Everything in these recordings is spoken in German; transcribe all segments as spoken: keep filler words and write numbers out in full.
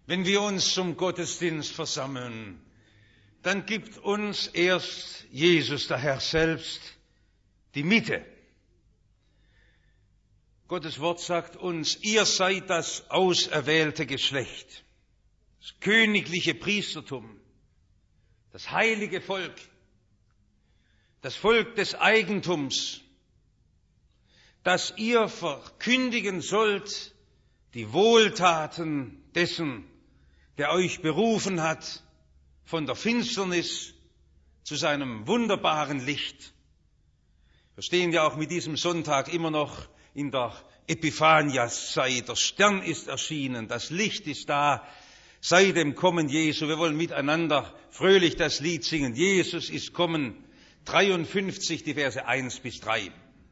Wenn wir uns zum Gottesdienst versammeln, dann gibt uns erst Jesus, der Herr selbst, die Mitte. Gottes Wort sagt uns, ihr seid das auserwählte Geschlecht, das königliche Priestertum, das heilige Volk, das Volk des Eigentums, das ihr verkündigen sollt die Wohltaten dessen, der euch berufen hat von der Finsternis zu seinem wunderbaren Licht. Wir stehen ja auch mit diesem Sonntag immer noch in der Epiphaniaszeit. Der Stern ist erschienen, das Licht ist da seit dem Kommen Jesu. Wir wollen miteinander fröhlich das Lied singen. Jesus ist kommen. dreiundfünfzig, die Verse eins bis drei.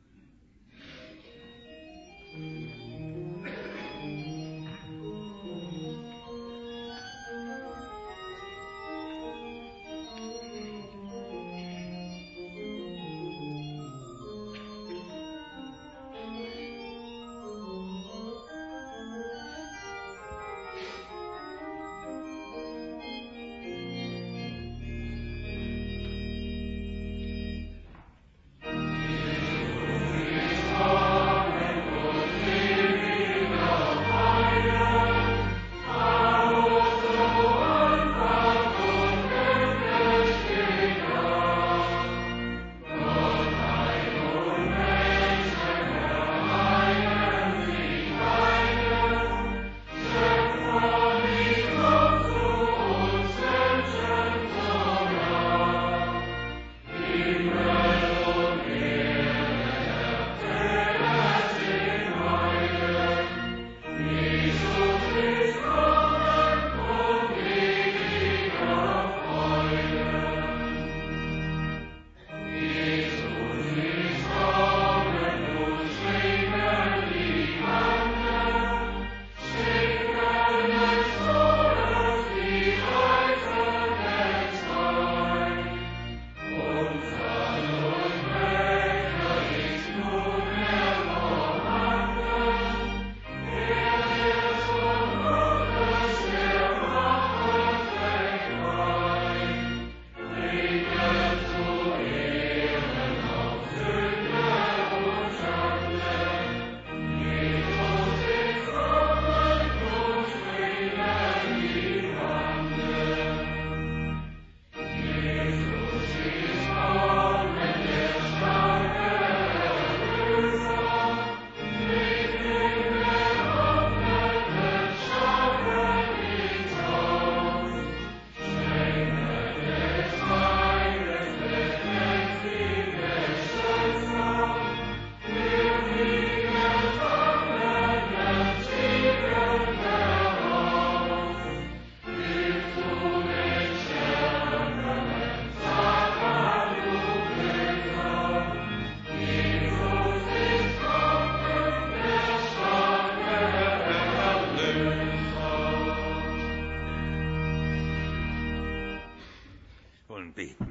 Beten.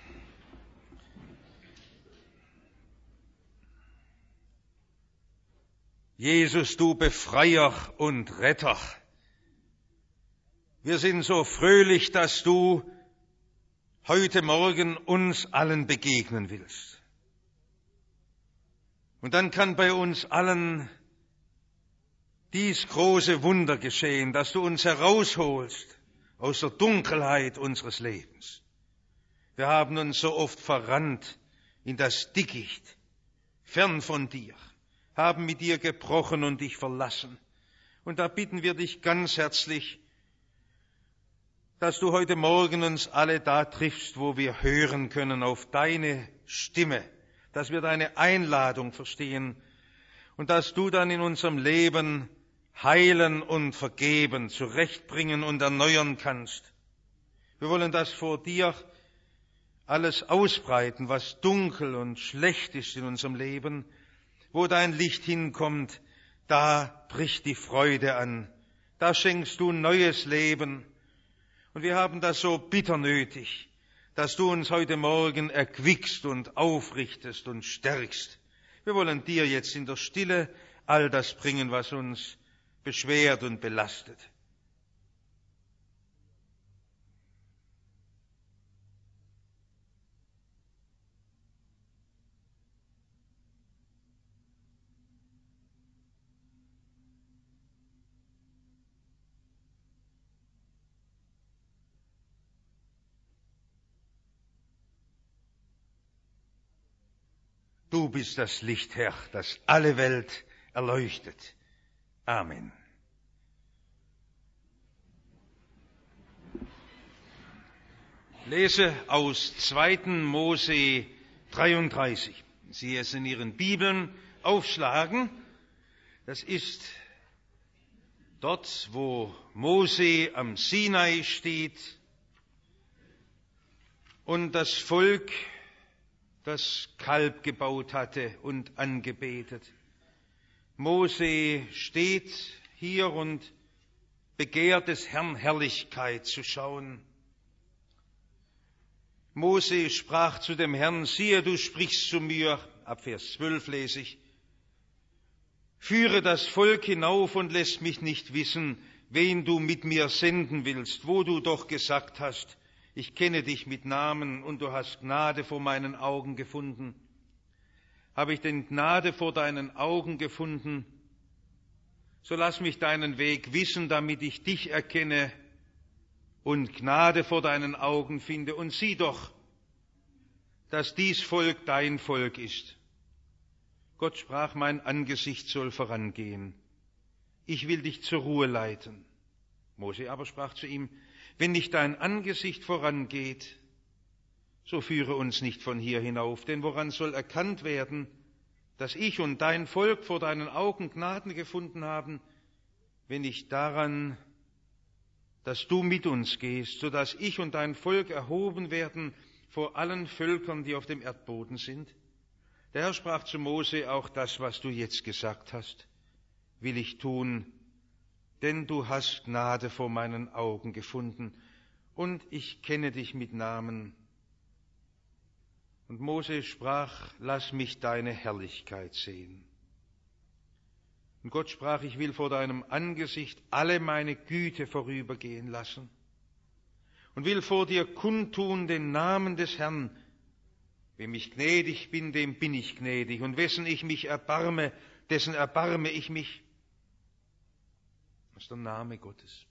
Jesus, du Befreier und Retter, wir sind so fröhlich, dass du heute Morgen uns allen begegnen willst. Und dann kann bei uns allen dies große Wunder geschehen, dass du uns herausholst aus der Dunkelheit unseres Lebens. Wir haben uns so oft verrannt in das Dickicht, fern von dir, haben mit dir gebrochen und dich verlassen. Und da bitten wir dich ganz herzlich, dass du heute Morgen uns alle da triffst, wo wir hören können auf deine Stimme, dass wir deine Einladung verstehen und dass du dann in unserem Leben heilen und vergeben, zurechtbringen und erneuern kannst. Wir wollen das vor dir alles ausbreiten, was dunkel und schlecht ist in unserem Leben. Wo dein Licht hinkommt, da bricht die Freude an. Da schenkst du neues Leben. Und wir haben das so bitter nötig, dass du uns heute Morgen erquickst und aufrichtest und stärkst. Wir wollen dir jetzt in der Stille all das bringen, was uns beschwert und belastet. Du bist das Licht, Herr, das alle Welt erleuchtet. Amen. Ich lese aus zweiten Mose dreiunddreißig. Sie es in Ihren Bibeln aufschlagen. Das ist dort, wo Mose am Sinai steht und das Volk das Kalb gebaut hatte und angebetet. Mose steht hier und begehrt des Herrn Herrlichkeit zu schauen. Mose sprach zu dem Herrn, siehe, du sprichst zu mir, ab Vers zwölf lese ich, führe das Volk hinauf und lässt mich nicht wissen, wen du mit mir senden willst, wo du doch gesagt hast, ich kenne dich mit Namen und du hast Gnade vor meinen Augen gefunden. Habe ich denn Gnade vor deinen Augen gefunden? So lass mich deinen Weg wissen, damit ich dich erkenne und Gnade vor deinen Augen finde. Und sieh doch, dass dies Volk dein Volk ist. Gott sprach, mein Angesicht soll vorangehen. Ich will dich zur Ruhe leiten. Mose aber sprach zu ihm, wenn nicht dein Angesicht vorangeht, so führe uns nicht von hier hinauf, denn woran soll erkannt werden, dass ich und dein Volk vor deinen Augen Gnaden gefunden haben, wenn nicht daran, dass du mit uns gehst, so dass ich und dein Volk erhoben werden vor allen Völkern, die auf dem Erdboden sind? Der Herr sprach zu Mose, auch das, was du jetzt gesagt hast, will ich tun, denn du hast Gnade vor meinen Augen gefunden und ich kenne dich mit Namen. Und Mose sprach, lass mich deine Herrlichkeit sehen. Und Gott sprach, ich will vor deinem Angesicht alle meine Güte vorübergehen lassen und will vor dir kundtun den Namen des Herrn. Wem ich gnädig bin, dem bin ich gnädig, und wessen ich mich erbarme, dessen erbarme ich mich. Das ist der Name Gottes.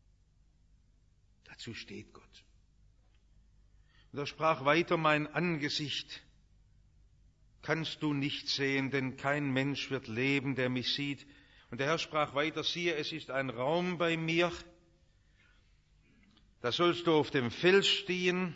Dazu steht Gott. Und er sprach weiter, mein Angesicht kannst du nicht sehen, denn kein Mensch wird leben, der mich sieht. Und der Herr sprach weiter, siehe, es ist ein Raum bei mir, da sollst du auf dem Fels stehen.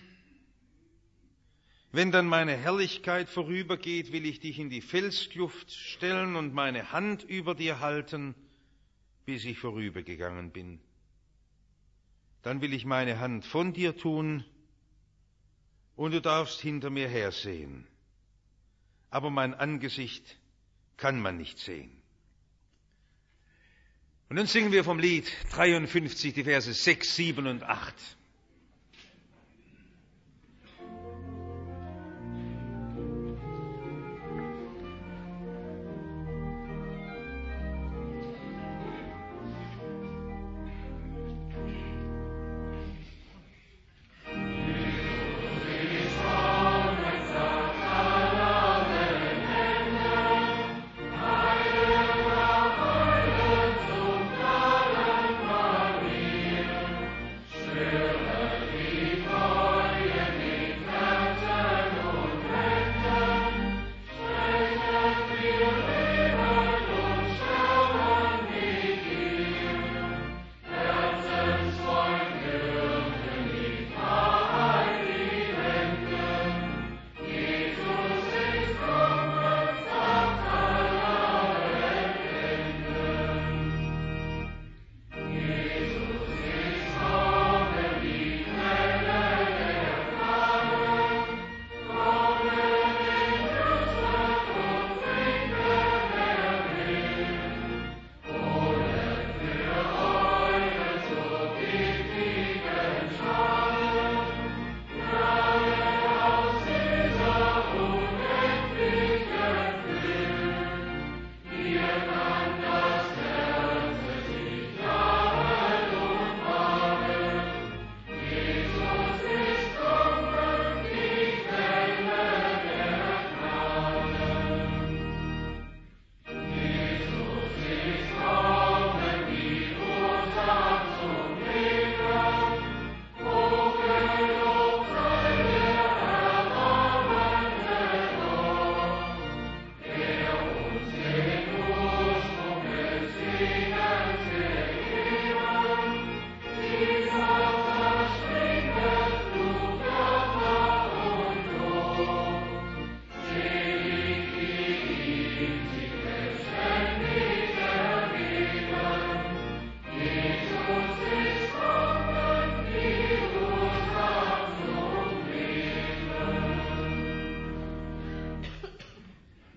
Wenn dann meine Herrlichkeit vorübergeht, will ich dich in die Felskluft stellen und meine Hand über dir halten, bis ich vorübergegangen bin. Dann will ich meine Hand von dir tun und du darfst hinter mir hersehen. Aber mein Angesicht kann man nicht sehen. Und nun singen wir vom Lied dreiundfünfzig, die Verse sechs, sieben und acht. Still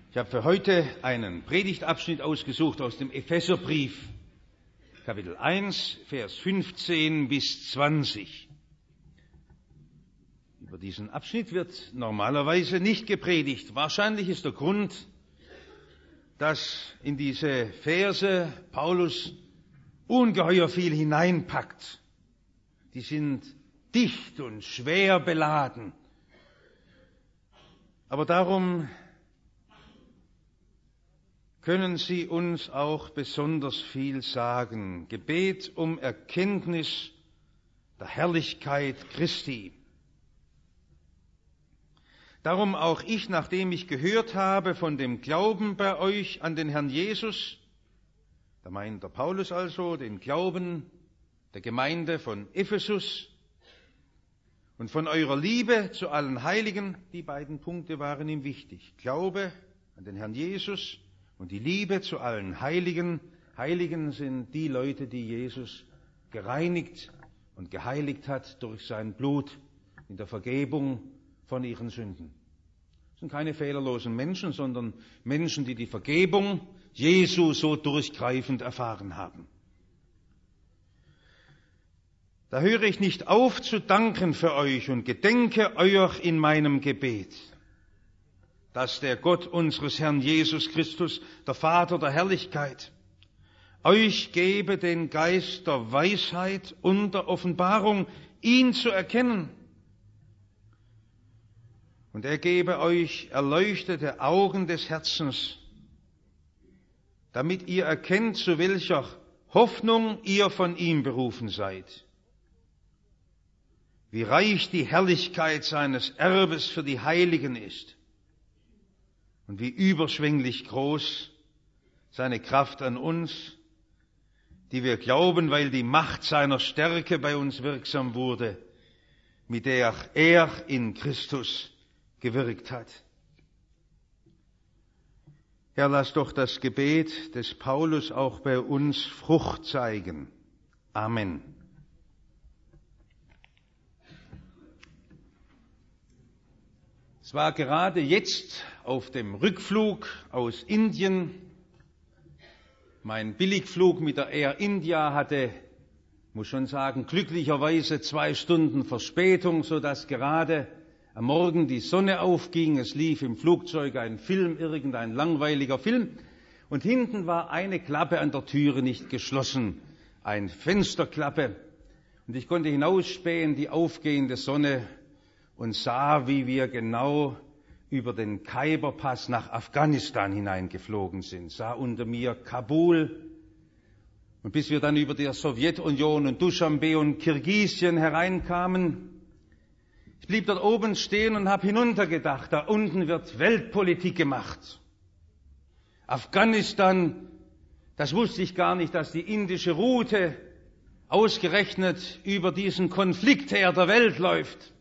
Ich habe für heute einen Predigtabschnitt ausgesucht aus dem Epheserbrief, Kapitel eins, Vers fünfzehn bis zwanzig. Über diesen Abschnitt wird normalerweise nicht gepredigt. Wahrscheinlich ist der Grund, dass in diese Verse Paulus ungeheuer viel hineinpackt. Die sind dicht und schwer beladen. Aber darum können sie uns auch besonders viel sagen. Gebet um Erkenntnis der Herrlichkeit Christi. Darum auch ich, nachdem ich gehört habe von dem Glauben bei euch an den Herrn Jesus, da meint der Paulus also den Glauben der Gemeinde von Ephesus und von eurer Liebe zu allen Heiligen, die beiden Punkte waren ihm wichtig. Glaube an den Herrn Jesus und die Liebe zu allen Heiligen. Heiligen sind die Leute, die Jesus gereinigt und geheiligt hat durch sein Blut in der Vergebung von ihren Sünden. Das sind keine fehlerlosen Menschen, sondern Menschen, die die Vergebung Jesu so durchgreifend erfahren haben. Da höre ich nicht auf zu danken für euch und gedenke euch in meinem Gebet, dass der Gott unseres Herrn Jesus Christus, der Vater der Herrlichkeit, euch gebe den Geist der Weisheit und der Offenbarung, ihn zu erkennen. Und er gebe euch erleuchtete Augen des Herzens, damit ihr erkennt, zu welcher Hoffnung ihr von ihm berufen seid, wie reich die Herrlichkeit seines Erbes für die Heiligen ist und wie überschwänglich groß seine Kraft an uns, die wir glauben, weil die Macht seiner Stärke bei uns wirksam wurde, mit der er in Christus gewirkt hat. Herr, lass doch das Gebet des Paulus auch bei uns Frucht zeigen. Amen. Es war gerade jetzt auf dem Rückflug aus Indien. Mein Billigflug mit der Air India hatte, muss schon sagen, glücklicherweise zwei Stunden Verspätung, sodass gerade am Morgen die Sonne aufging. Es lief im Flugzeug ein Film, irgendein langweiliger Film. Und hinten war eine Klappe an der Türe nicht geschlossen, eine Fensterklappe. Und ich konnte hinausspähen, die aufgehende Sonne, und sah, wie wir genau über den Khyber-Pass nach Afghanistan hineingeflogen sind. Sah unter mir Kabul. Und bis wir dann über die Sowjetunion und Duschanbe und Kirgisien hereinkamen, ich blieb dort oben stehen und habe hinuntergedacht, da unten wird Weltpolitik gemacht. Afghanistan, das wusste ich gar nicht, dass die indische Route ausgerechnet über diesen Konfliktherd der Welt läuft.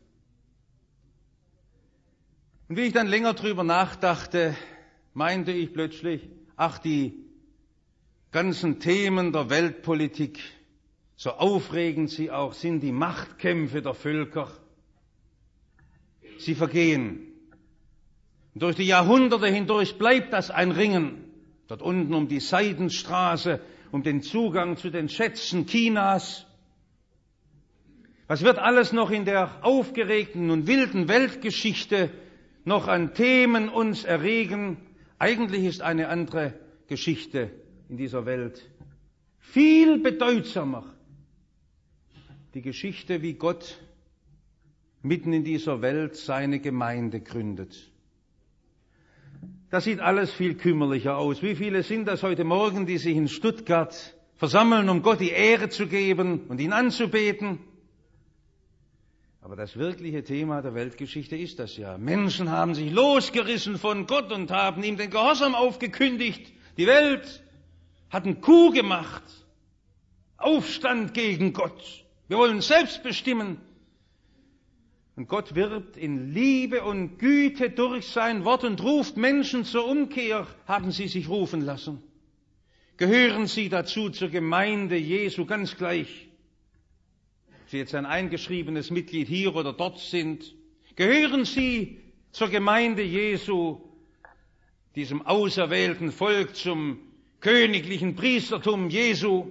Und wie ich dann länger drüber nachdachte, meinte ich plötzlich, ach, die ganzen Themen der Weltpolitik, so aufregend sie auch sind, die Machtkämpfe der Völker, sie vergehen. Und durch die Jahrhunderte hindurch bleibt das ein Ringen. Dort unten um die Seidenstraße, um den Zugang zu den Schätzen Chinas. Was wird alles noch in der aufgeregten und wilden Weltgeschichte noch an Themen uns erregen? Eigentlich ist eine andere Geschichte in dieser Welt viel bedeutsamer. Die Geschichte, wie Gott mitten in dieser Welt seine Gemeinde gründet. Das sieht alles viel kümmerlicher aus. Wie viele sind das heute Morgen, die sich in Stuttgart versammeln, um Gott die Ehre zu geben und ihn anzubeten? Aber das wirkliche Thema der Weltgeschichte ist das ja. Menschen haben sich losgerissen von Gott und haben ihm den Gehorsam aufgekündigt. Die Welt hat einen Coup gemacht. Aufstand gegen Gott. Wir wollen selbst bestimmen. Und Gott wirbt in Liebe und Güte durch sein Wort und ruft Menschen zur Umkehr. Haben sie sich rufen lassen? Gehören sie dazu zur Gemeinde Jesu ganz gleich? Ob sie jetzt ein eingeschriebenes Mitglied hier oder dort sind, gehören sie zur Gemeinde Jesu, diesem auserwählten Volk, zum königlichen Priestertum Jesu.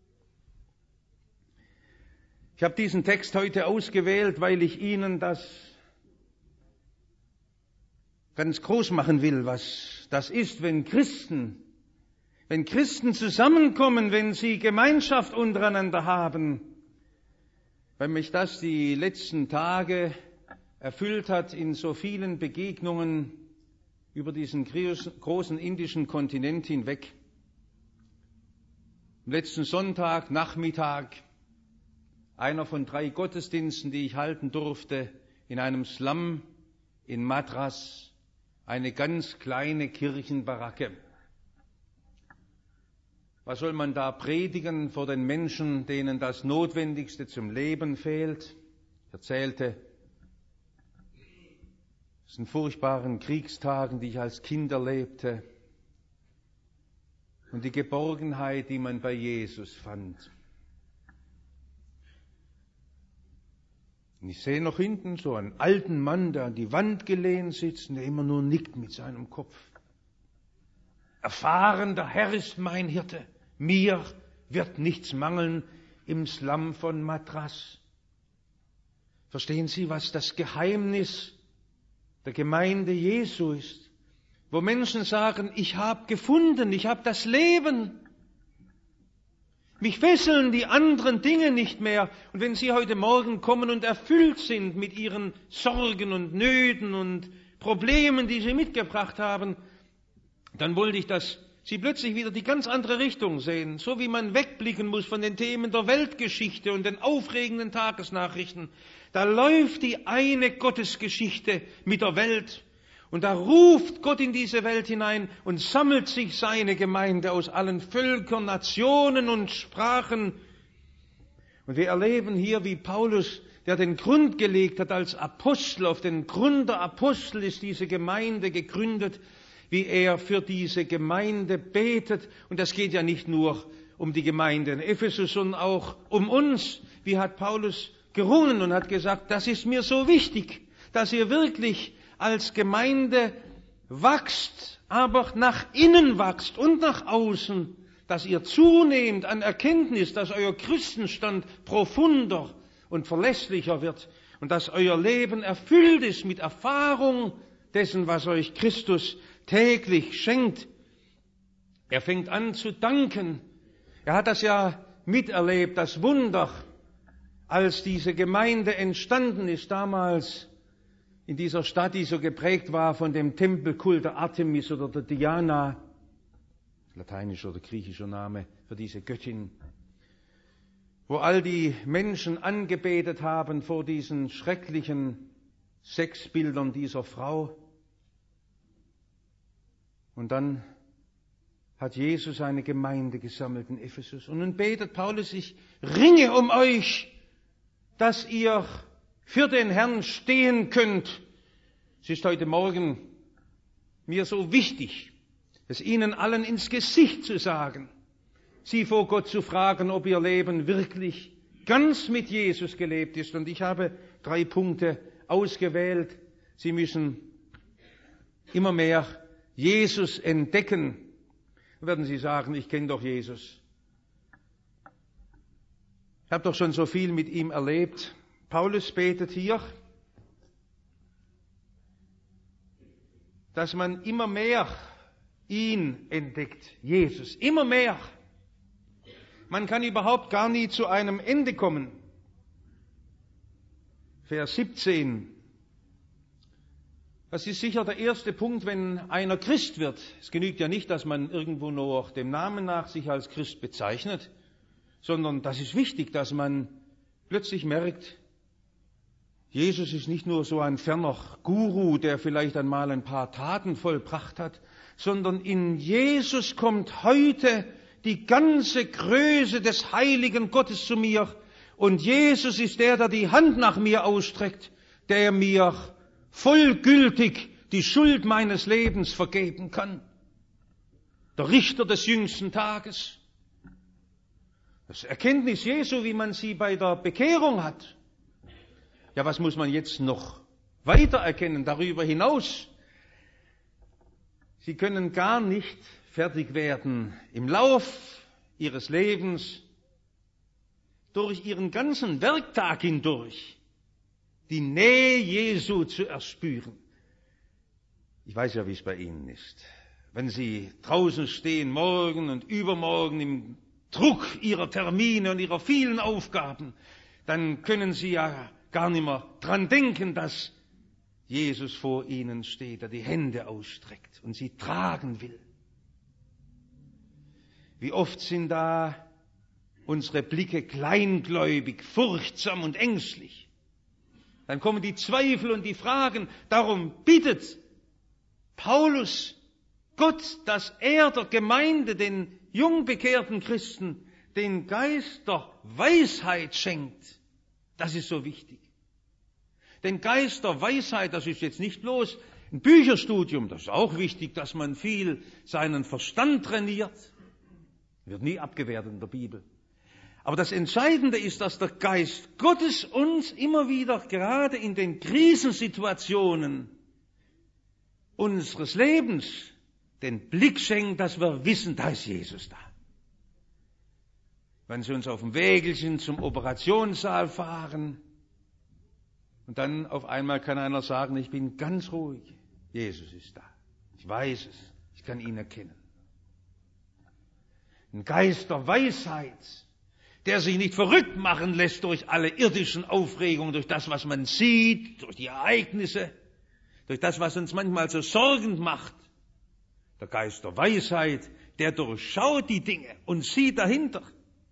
Ich habe diesen Text heute ausgewählt, weil ich Ihnen das ganz groß machen will, was das ist, wenn Christen, wenn Christen zusammenkommen, wenn sie Gemeinschaft untereinander haben, weil mich das die letzten Tage erfüllt hat in so vielen Begegnungen über diesen großen indischen Kontinent hinweg. Am letzten Sonntag, Nachmittag, einer von drei Gottesdiensten, die ich halten durfte, in einem Slum in Madras, eine ganz kleine Kirchenbaracke. Was soll man da predigen vor den Menschen, denen das Notwendigste zum Leben fehlt? Ich erzählte aus den furchtbaren Kriegstagen, die ich als Kind erlebte, und die Geborgenheit, die man bei Jesus fand. Und ich sehe noch hinten so einen alten Mann, der an die Wand gelehnt sitzt und der immer nur nickt mit seinem Kopf. Erfahren, der Herr ist mein Hirte, mir wird nichts mangeln im Slum von Madras. Verstehen Sie, was das Geheimnis der Gemeinde Jesu ist? Wo Menschen sagen, ich habe gefunden, ich habe das Leben. Mich fesseln die anderen Dinge nicht mehr. Und wenn Sie heute Morgen kommen und erfüllt sind mit Ihren Sorgen und Nöten und Problemen, die Sie mitgebracht haben, dann wollte ich, dass Sie plötzlich wieder die ganz andere Richtung sehen. So wie man wegblicken muss von den Themen der Weltgeschichte und den aufregenden Tagesnachrichten. Da läuft die eine Gottesgeschichte mit der Welt. Und da ruft Gott in diese Welt hinein und sammelt sich seine Gemeinde aus allen Völkern, Nationen und Sprachen. Und wir erleben hier, wie Paulus, der den Grund gelegt hat als Apostel, auf den Grund der Apostel ist diese Gemeinde gegründet, wie er für diese Gemeinde betet. Und das geht ja nicht nur um die Gemeinde in Ephesus, sondern auch um uns. Wie hat Paulus gerungen und hat gesagt, das ist mir so wichtig, dass ihr wirklich als Gemeinde wachst, aber nach innen wachst und nach außen, dass ihr zunehmt an Erkenntnis, dass euer Christenstand profunder und verlässlicher wird und dass euer Leben erfüllt ist mit Erfahrung dessen, was euch Christus täglich schenkt. Er fängt an zu danken. Er hat das ja miterlebt, das Wunder, als diese Gemeinde entstanden ist damals in dieser Stadt, die so geprägt war von dem Tempelkult der Artemis oder der Diana, lateinischer oder griechischer Name für diese Göttin, wo all die Menschen angebetet haben vor diesen schrecklichen Sexbildern dieser Frau. Und dann hat Jesus eine Gemeinde gesammelt in Ephesus. Und nun betet Paulus, ich ringe um euch, dass ihr für den Herrn stehen könnt. Es ist heute Morgen mir so wichtig, es Ihnen allen ins Gesicht zu sagen, Sie vor Gott zu fragen, ob Ihr Leben wirklich ganz mit Jesus gelebt ist. Und ich habe drei Punkte ausgewählt. Sie müssen immer mehr Jesus entdecken. Dann werden Sie sagen, ich kenne doch Jesus. Ich habe doch schon so viel mit ihm erlebt. Paulus betet hier, dass man immer mehr ihn entdeckt, Jesus, immer mehr. Man kann überhaupt gar nie zu einem Ende kommen. Vers siebzehn. Das ist sicher der erste Punkt, wenn einer Christ wird. Es genügt ja nicht, dass man irgendwo nur dem Namen nach sich als Christ bezeichnet, sondern das ist wichtig, dass man plötzlich merkt, Jesus ist nicht nur so ein ferner Guru, der vielleicht einmal ein paar Taten vollbracht hat, sondern in Jesus kommt heute die ganze Größe des heiligen Gottes zu mir. Und Jesus ist der, der die Hand nach mir ausstreckt, der mir vollgültig die Schuld meines Lebens vergeben kann. Der Richter des jüngsten Tages. Das Erkenntnis Jesu, wie man sie bei der Bekehrung hat. Ja, was muss man jetzt noch weiter erkennen darüber hinaus? Sie können gar nicht fertig werden im Lauf ihres Lebens, durch ihren ganzen Werktag hindurch, die Nähe Jesu zu erspüren. Ich weiß ja, wie es bei Ihnen ist. Wenn Sie draußen stehen, morgen und übermorgen im Druck Ihrer Termine und Ihrer vielen Aufgaben, dann können Sie ja gar nicht mehr dran denken, dass Jesus vor Ihnen steht, der die Hände ausstreckt und Sie tragen will. Wie oft sind da unsere Blicke kleingläubig, furchtsam und ängstlich. Dann kommen die Zweifel und die Fragen. Darum bittet Paulus Gott, dass er der Gemeinde, den jungbekehrten Christen, den Geist der Weisheit schenkt. Das ist so wichtig. Den Geist der Weisheit, das ist jetzt nicht bloß ein Bücherstudium, das ist auch wichtig, dass man viel seinen Verstand trainiert. Wird nie abgewertet in der Bibel. Aber das Entscheidende ist, dass der Geist Gottes uns immer wieder, gerade in den Krisensituationen unseres Lebens, den Blick schenkt, dass wir wissen, da ist Jesus da. Wenn Sie uns auf dem Wägelchen zum Operationssaal fahren und dann auf einmal kann einer sagen, ich bin ganz ruhig, Jesus ist da. Ich weiß es, ich kann ihn erkennen. Ein Geist der Weisheit, der sich nicht verrückt machen lässt durch alle irdischen Aufregungen, durch das, was man sieht, durch die Ereignisse, durch das, was uns manchmal so sorgend macht. Der Geist der Weisheit, der durchschaut die Dinge und sieht dahinter.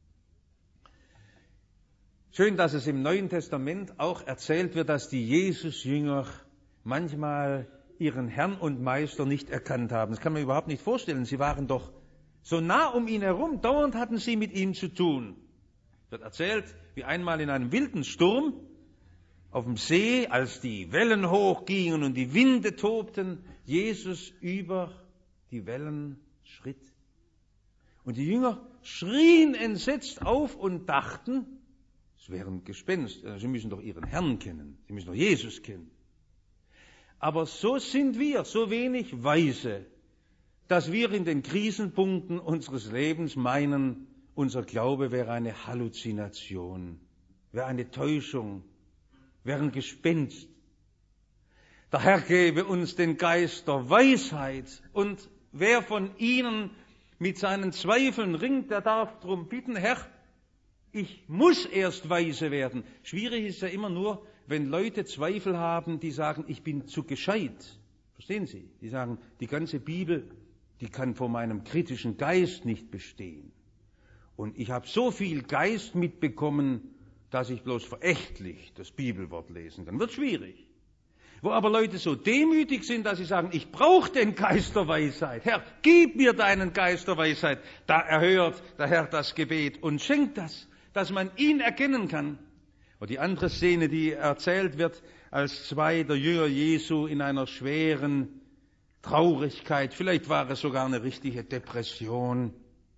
Schön, dass es im Neuen Testament auch erzählt wird, dass die Jesus-Jünger manchmal ihren Herrn und Meister nicht erkannt haben. Das kann man überhaupt nicht vorstellen. Sie waren doch so nah um ihn herum, dauernd hatten sie mit ihm zu tun. Es wird erzählt, wie einmal in einem wilden Sturm auf dem See, als die Wellen hochgingen und die Winde tobten, Jesus über die Wellen schritt. Und die Jünger schrien entsetzt auf und dachten, es wären Gespenster, sie müssen doch ihren Herrn kennen, sie müssen doch Jesus kennen. Aber so sind wir, so wenig weise, dass wir in den Krisenpunkten unseres Lebens meinen, unser Glaube wäre eine Halluzination, wäre eine Täuschung, wäre ein Gespenst. Der Herr gebe uns den Geist der Weisheit, und wer von Ihnen mit seinen Zweifeln ringt, der darf darum bitten, Herr, ich muss erst weise werden. Schwierig ist ja immer nur, wenn Leute Zweifel haben, die sagen, ich bin zu gescheit. Verstehen Sie? Die sagen, die ganze Bibel, die kann vor meinem kritischen Geist nicht bestehen. Und ich habe so viel Geist mitbekommen, dass ich bloß verächtlich das Bibelwort lesen kann. Wird schwierig. Wo aber Leute so demütig sind, dass sie sagen, ich brauche den Geist der Weisheit. Herr, gib mir deinen Geist der Weisheit. Da erhört der Herr das Gebet und schenkt das, dass man ihn erkennen kann. Und die andere Szene, die erzählt wird, als zwei der Jünger Jesu in einer schweren Traurigkeit, vielleicht war es sogar eine richtige Depression,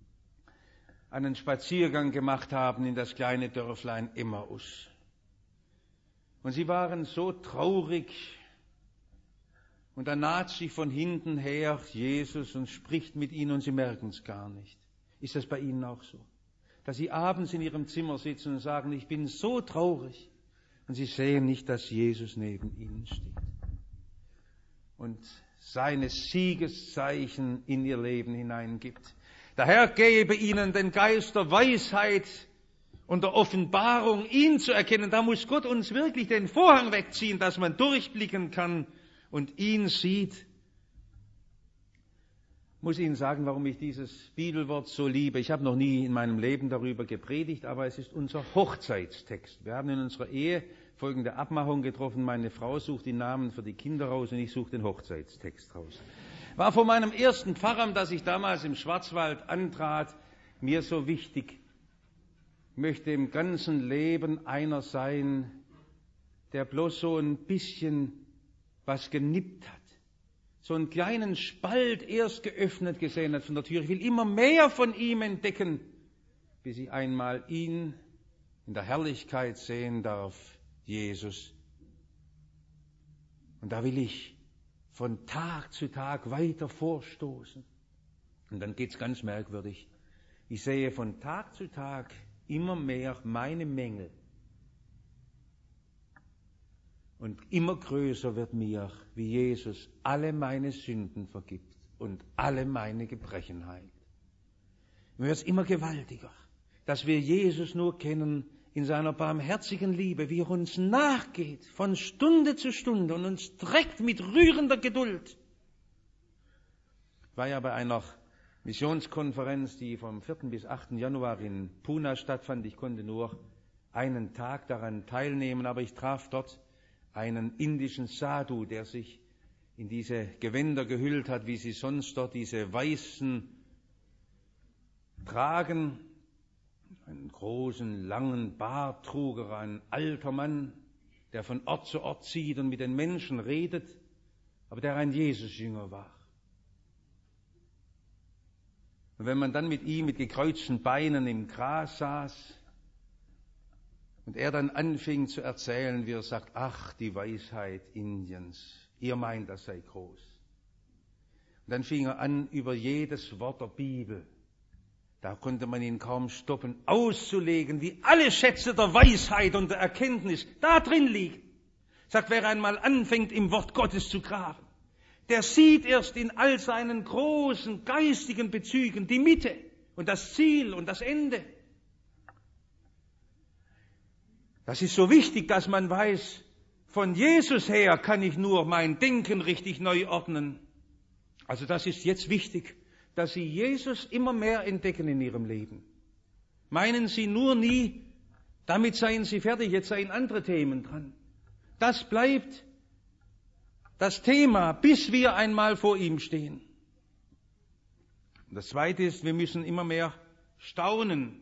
einen Spaziergang gemacht haben in das kleine Dörflein Emmaus. Und sie waren so traurig, und da naht sich von hinten her Jesus und spricht mit ihnen und sie merken es gar nicht. Ist das bei Ihnen auch so? Dass Sie abends in Ihrem Zimmer sitzen und sagen, ich bin so traurig, und Sie sehen nicht, dass Jesus neben Ihnen steht und seine Siegeszeichen in Ihr Leben hineingibt. Der Herr gebe Ihnen den Geist der Weisheit und der Offenbarung, ihn zu erkennen. Da muss Gott uns wirklich den Vorhang wegziehen, dass man durchblicken kann und ihn sieht. Ich muss Ihnen sagen, warum ich dieses Bibelwort so liebe. Ich habe noch nie in meinem Leben darüber gepredigt, aber es ist unser Hochzeitstext. Wir haben in unserer Ehe folgende Abmachung getroffen. Meine Frau sucht die Namen für die Kinder raus und ich suche den Hochzeitstext raus. War vor meinem ersten Pfarramt, das ich damals im Schwarzwald antrat, mir so wichtig. Ich möchte im ganzen Leben einer sein, der bloß so ein bisschen was genippt hat. So einen kleinen Spalt erst geöffnet gesehen hat von der Tür. Ich will immer mehr von ihm entdecken, bis ich einmal ihn in der Herrlichkeit sehen darf, Jesus. Und da will ich von Tag zu Tag weiter vorstoßen. Und dann geht's ganz merkwürdig. Ich sehe von Tag zu Tag immer mehr meine Mängel. Und immer größer wird mir, wie Jesus alle meine Sünden vergibt und alle meine Gebrechen heilt. Mir wird es immer gewaltiger, dass wir Jesus nur kennen in seiner barmherzigen Liebe, wie er uns nachgeht von Stunde zu Stunde und uns trägt mit rührender Geduld. Ich war ja bei einer Missionskonferenz, die vom vierten bis achten Januar in Pune stattfand. Ich konnte nur einen Tag daran teilnehmen, aber ich traf dort einen indischen Sadhu, der sich in diese Gewänder gehüllt hat, wie sie sonst dort diese weißen tragen. Einen großen, langen Bart trug er, ein alter Mann, der von Ort zu Ort zieht und mit den Menschen redet, aber der ein Jesus-Jünger war. Und wenn man dann mit ihm mit gekreuzten Beinen im Gras saß und er dann anfing zu erzählen, wie er sagt, ach, die Weisheit Indiens, ihr meint, das sei groß. Und dann fing er an, über jedes Wort der Bibel, da konnte man ihn kaum stoppen, auszulegen, wie alle Schätze der Weisheit und der Erkenntnis da drin liegen. Sagt, wer einmal anfängt, im Wort Gottes zu graben, der sieht erst in all seinen großen geistigen Bezügen die Mitte und das Ziel und das Ende. Das ist so wichtig, dass man weiß, von Jesus her kann ich nur mein Denken richtig neu ordnen. Also das ist jetzt wichtig, dass Sie Jesus immer mehr entdecken in Ihrem Leben. Meinen Sie nur nie, damit seien Sie fertig, jetzt seien andere Themen dran. Das bleibt das Thema, bis wir einmal vor ihm stehen. Und das Zweite ist, wir müssen immer mehr staunen.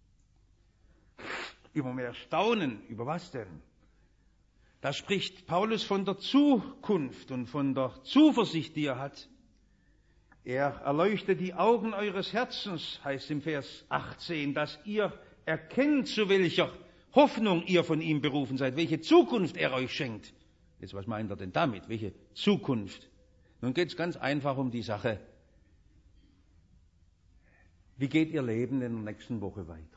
Immer mehr staunen. Über was denn? Da spricht Paulus von der Zukunft und von der Zuversicht, die er hat. Er erleuchtet die Augen eures Herzens, heißt im Vers achtzehn, dass ihr erkennt, zu welcher Hoffnung ihr von ihm berufen seid, welche Zukunft er euch schenkt. Jetzt, was meint er denn damit? Welche Zukunft? Nun geht es ganz einfach um die Sache. Wie geht Ihr Leben in der nächsten Woche weiter?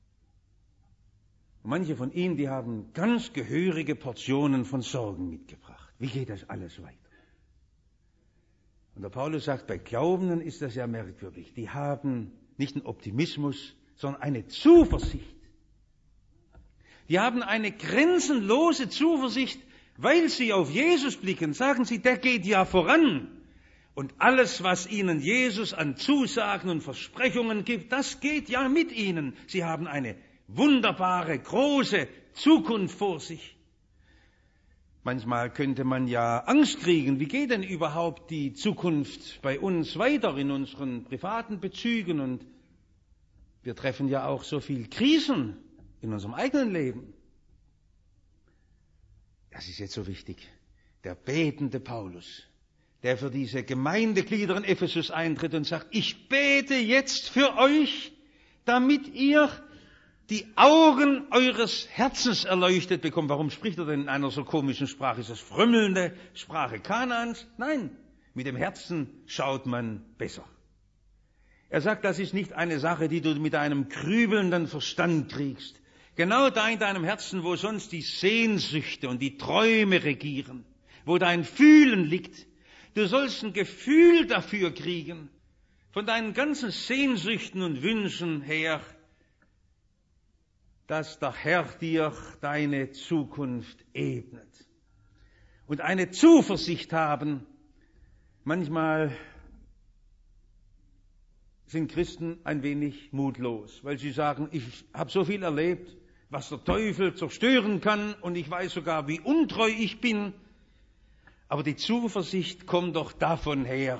Und manche von Ihnen, die haben ganz gehörige Portionen von Sorgen mitgebracht. Wie geht das alles weiter? Und der Paulus sagt, bei Glaubenden ist das ja merkwürdig. Die haben nicht einen Optimismus, sondern eine Zuversicht. Die haben eine grenzenlose Zuversicht, weil sie auf Jesus blicken. Sagen sie, der geht ja voran. Und alles, was ihnen Jesus an Zusagen und Versprechungen gibt, das geht ja mit ihnen. Sie haben eine wunderbare, große Zukunft vor sich. Manchmal könnte man ja Angst kriegen. Wie geht denn überhaupt die Zukunft bei uns weiter in unseren privaten Bezügen? Und wir treffen ja auch so viel Krisen in unserem eigenen Leben. Das ist jetzt so wichtig. Der betende Paulus, der für diese Gemeindeglieder in Ephesus eintritt und sagt, ich bete jetzt für euch, damit ihr die Augen eures Herzens erleuchtet bekommt. Warum spricht er denn in einer so komischen Sprache? Ist das frömmelnde Sprache Kanaans? Nein, mit dem Herzen schaut man besser. Er sagt, das ist nicht eine Sache, die du mit einem grübelnden Verstand kriegst. Genau da in deinem Herzen, wo sonst die Sehnsüchte und die Träume regieren, wo dein Fühlen liegt. Du sollst ein Gefühl dafür kriegen, von deinen ganzen Sehnsüchten und Wünschen her, dass der Herr dir deine Zukunft ebnet. Und eine Zuversicht haben. Manchmal sind Christen ein wenig mutlos, weil sie sagen, ich habe so viel erlebt, was der Teufel zerstören kann, und ich weiß sogar, wie untreu ich bin. Aber die Zuversicht kommt doch davon her,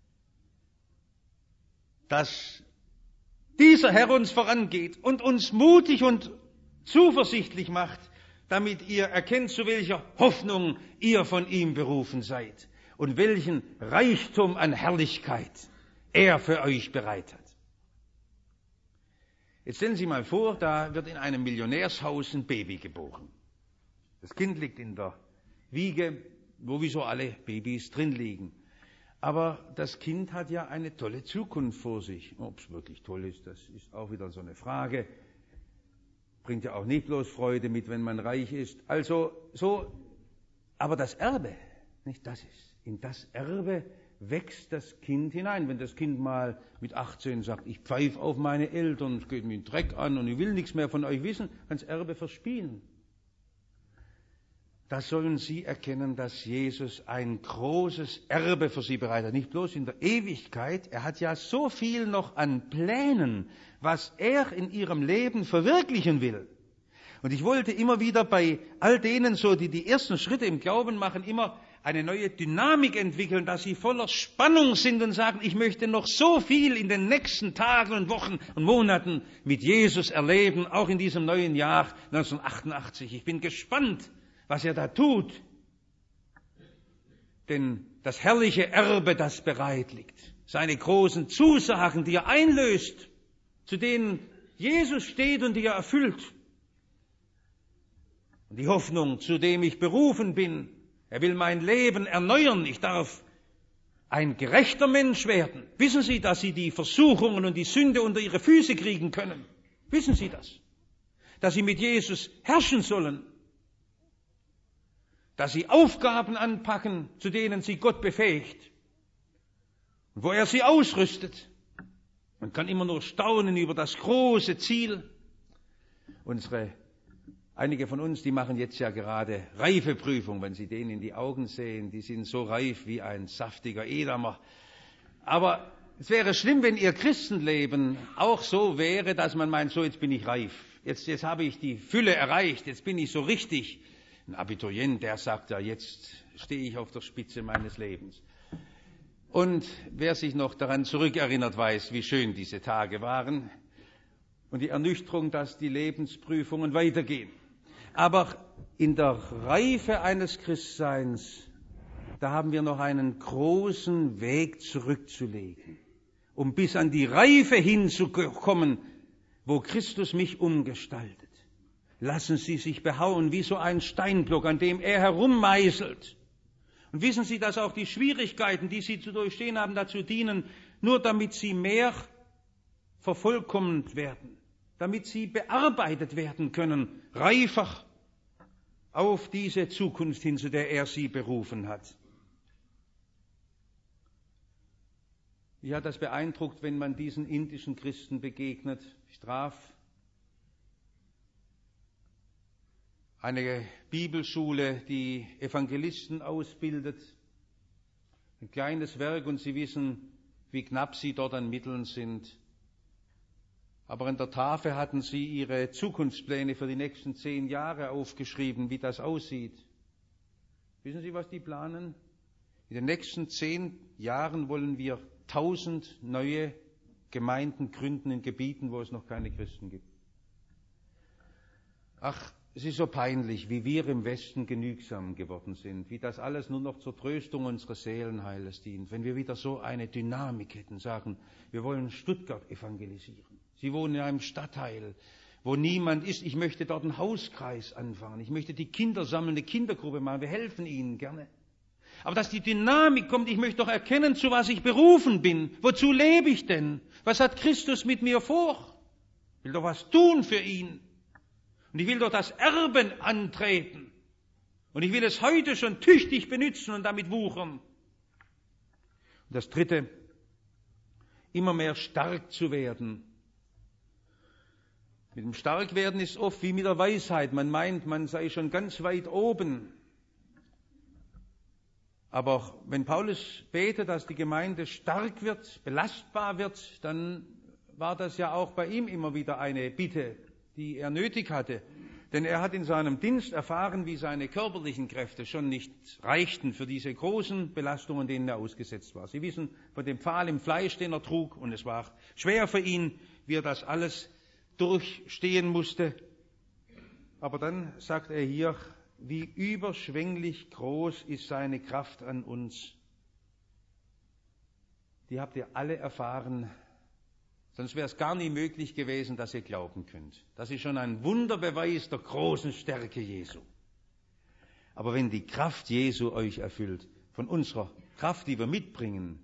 dass dieser Herr uns vorangeht und uns mutig und zuversichtlich macht, damit ihr erkennt, zu welcher Hoffnung ihr von ihm berufen seid und welchen Reichtum an Herrlichkeit er für euch bereit hat. Jetzt stellen Sie mal vor, da wird in einem Millionärshaus ein Baby geboren. Das Kind liegt in der Wiege, wo wie so alle Babys drin liegen. Aber das Kind hat ja eine tolle Zukunft vor sich. Ob es wirklich toll ist, das ist auch wieder so eine Frage. Bringt ja auch nicht bloß Freude mit, wenn man reich ist. Also so, aber das Erbe, nicht das ist. In das Erbe wächst das Kind hinein. Wenn das Kind mal mit achtzehn sagt, ich pfeife auf meine Eltern, es geht mir den Dreck an und ich will nichts mehr von euch wissen, kann das Erbe verspielen. Da sollen sie erkennen, dass Jesus ein großes Erbe für sie bereitet hat. Nicht bloß in der Ewigkeit, er hat ja so viel noch an Plänen, was er in ihrem Leben verwirklichen will. Und ich wollte immer wieder bei all denen, so die die ersten Schritte im Glauben machen, immer eine neue Dynamik entwickeln, dass sie voller Spannung sind und sagen, ich möchte noch so viel in den nächsten Tagen und Wochen und Monaten mit Jesus erleben, auch in diesem neuen Jahr neunzehnhundertachtundachtzig. Ich bin gespannt, was er da tut. Denn das herrliche Erbe, das bereit liegt, seine großen Zusagen, die er einlöst, zu denen Jesus steht und die er erfüllt. Und die Hoffnung, zu dem ich berufen bin, er will mein Leben erneuern, ich darf ein gerechter Mensch werden. Wissen Sie, dass Sie die Versuchungen und die Sünde unter Ihre Füße kriegen können? Wissen Sie das? Dass Sie mit Jesus herrschen sollen? Dass Sie Aufgaben anpacken, zu denen Sie Gott befähigt und wo er Sie ausrüstet. Man kann immer nur staunen über das große Ziel. Unsere, einige von uns, die machen jetzt ja gerade Reifeprüfung, wenn Sie denen in die Augen sehen, die sind so reif wie ein saftiger Edamer. Aber es wäre schlimm, wenn Ihr Christenleben auch so wäre, dass man meint, so jetzt bin ich reif, jetzt, jetzt habe ich die Fülle erreicht, jetzt bin ich so richtig. Ein Abiturient, der sagt ja, jetzt stehe ich auf der Spitze meines Lebens. Und wer sich noch daran zurückerinnert, weiß, wie schön diese Tage waren und die Ernüchterung, dass die Lebensprüfungen weitergehen. Aber in der Reife eines Christseins, da haben wir noch einen großen Weg zurückzulegen, um bis an die Reife hinzukommen, wo Christus mich umgestaltet. Lassen Sie sich behauen wie so ein Steinblock, an dem er herummeißelt. Und wissen Sie, dass auch die Schwierigkeiten, die Sie zu durchstehen haben, dazu dienen, nur damit Sie mehr vervollkommnet werden, damit Sie bearbeitet werden können, reifer auf diese Zukunft hin, zu der er Sie berufen hat. Mich hat das beeindruckt, wenn man diesen indischen Christen begegnet. Ich traf eine Bibelschule, die Evangelisten ausbildet. Ein kleines Werk und Sie wissen, wie knapp sie dort an Mitteln sind. Aber an der Tafel hatten sie ihre Zukunftspläne für die nächsten zehn Jahre aufgeschrieben, wie das aussieht. Wissen Sie, was die planen? In den nächsten zehn Jahren wollen wir tausend neue Gemeinden gründen in Gebieten, wo es noch keine Christen gibt. Ach, es ist so peinlich, wie wir im Westen genügsam geworden sind, wie das alles nur noch zur Tröstung unseres Seelenheiles dient. Wenn wir wieder so eine Dynamik hätten, sagen, wir wollen Stuttgart evangelisieren. Sie wohnen in einem Stadtteil, wo niemand ist. Ich möchte dort einen Hauskreis anfangen. Ich möchte die Kinder sammeln, eine Kindergruppe machen. Wir helfen ihnen gerne. Aber dass die Dynamik kommt, ich möchte doch erkennen, zu was ich berufen bin. Wozu lebe ich denn? Was hat Christus mit mir vor? Ich will doch was tun für ihn. Und ich will doch das Erben antreten. Und ich will es heute schon tüchtig benutzen und damit wuchern. Und das Dritte, immer mehr stark zu werden. Mit dem Starkwerden ist oft wie mit der Weisheit. Man meint, man sei schon ganz weit oben. Aber wenn Paulus betet, dass die Gemeinde stark wird, belastbar wird, dann war das ja auch bei ihm immer wieder eine Bitte, die er nötig hatte. Denn er hat in seinem Dienst erfahren, wie seine körperlichen Kräfte schon nicht reichten für diese großen Belastungen, denen er ausgesetzt war. Sie wissen von dem Pfahl im Fleisch, den er trug, und es war schwer für ihn, wie er das alles durchstehen musste. Aber dann sagt er hier, wie überschwänglich groß ist seine Kraft an uns. Die habt ihr alle erfahren. Sonst wäre es gar nie möglich gewesen, dass ihr glauben könnt. Das ist schon ein Wunderbeweis der großen Stärke Jesu. Aber wenn die Kraft Jesu euch erfüllt, von unserer Kraft, die wir mitbringen,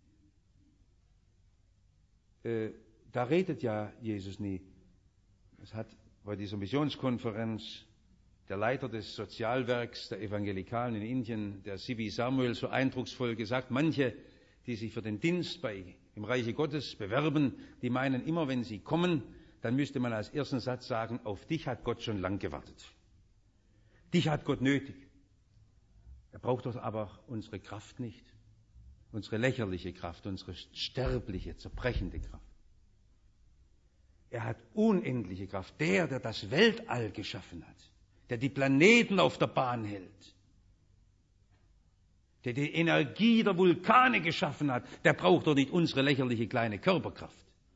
äh, da redet ja Jesus nie. Es hat bei dieser Missionskonferenz der Leiter des Sozialwerks der Evangelikalen in Indien, der Sibi Samuel, so eindrucksvoll gesagt, manche, die sich für den Dienst bei, im Reiche Gottes bewerben, die meinen immer, wenn sie kommen, dann müsste man als ersten Satz sagen, auf dich hat Gott schon lang gewartet. Dich hat Gott nötig. Er braucht doch aber unsere Kraft nicht. Unsere lächerliche Kraft, unsere sterbliche, zerbrechende Kraft. Er hat unendliche Kraft. Der, der das Weltall geschaffen hat, der die Planeten auf der Bahn hält, der die Energie der Vulkane geschaffen hat, der braucht doch nicht unsere lächerliche kleine Körperkraft.